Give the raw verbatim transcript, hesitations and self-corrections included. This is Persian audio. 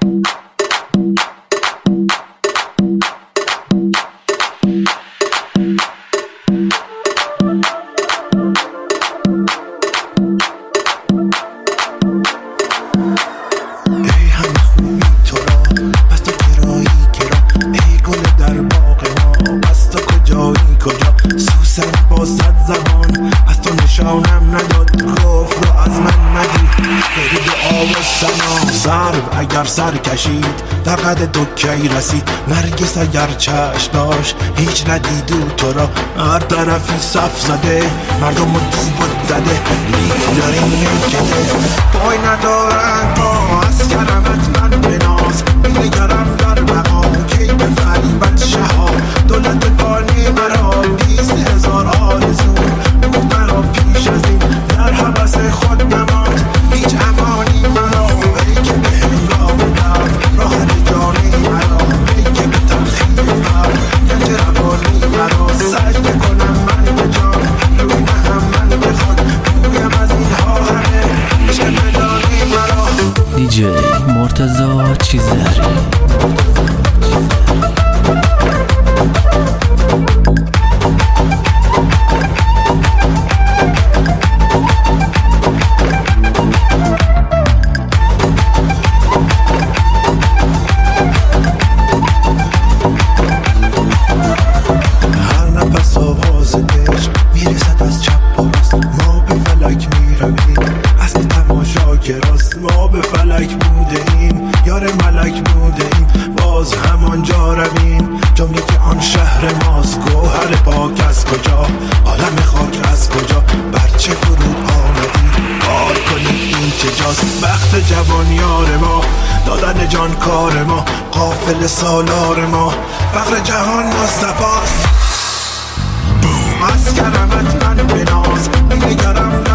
اگر سر کشید در قد دکه‌ای رسید، نرگس اگر چشم داشت هیچ ندیدو تو را. هر طرفی صف زده مردم و دیوت زده، لیک داریم میکده پای ندارن پا از کرمت من بناز. میگرم در بقا کی به فریبت شها، دولت فانی مرا بیست هزار آرزو بود مرا پیش از این در حبس خود نماند. هیچ امانی مرا ای که به هنگام درد راه جانی مرا، ای که به تلخی فرد گنج روانی مرا. سجده کنم من به جان روی نهم من به خود، رویم از اینها همه عشق بدانی مرا. دیجی مرتضی چیزری. ما به فلک بوده ایم یار ملک بوده ایم، باز همانجا رویم. جمله که آن شهر ماست، گوهر پاک از کجا، عالم خاک از کجا، برچه فرود آمدی کار کنید این چه جاست. بخت جوانیار ما، دادن جان کار ما، قافل سالار ما، فقر جهان مصطفاست. از کرمت من بناز، میگرم